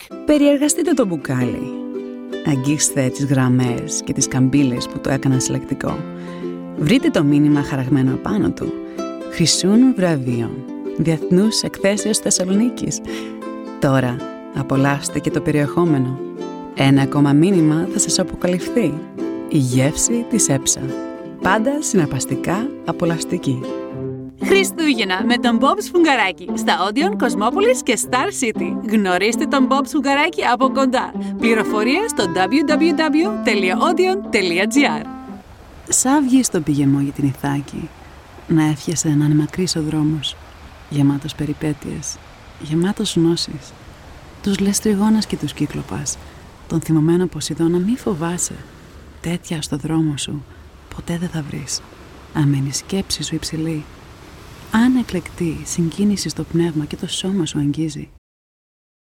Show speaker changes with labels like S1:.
S1: Περιεργαστείτε το μπουκάλι. Αγγίξτε τις γραμμές και τις καμπύλες που το έκαναν συλλεκτικό. Βρείτε το μήνυμα χαραγμένο απάνω του. Χρυσούν βραβείων Διεθνούς Εκθέσεως Θεσσαλονίκης. Τώρα απολαύστε και το περιεχόμενο. Ένα ακόμα μήνυμα θα σας αποκαλυφθεί. Η γεύση της ΕΨΑ. Πάντα συναρπαστικά απολαυστική. Χριστούγεννα με τον Bob Σφουγγαράκη στα Odeon, Κοσμόπολης και Star City. Γνωρίστε τον Bob Σφουγγαράκη από κοντά. Πληροφορίες στο www.odeon.gr. Σαν βγει στον πηγεμό για την Ιθάκη, να εύχεσαι να είναι μακρύς ο δρόμος, γεμάτος περιπέτειες, γεμάτος γνώσεις. Τους λες τριγώνας και τους κύκλοπας, τον θυμωμένο Ποσειδώνα μη φοβάσαι. Τέτοια στο δρόμο σου ποτέ δεν θα βρεις. Αν μένει η σκέψη σου υψηλή, αν εκλεκτή συγκίνηση στο πνεύμα και το σώμα σου αγγίζει,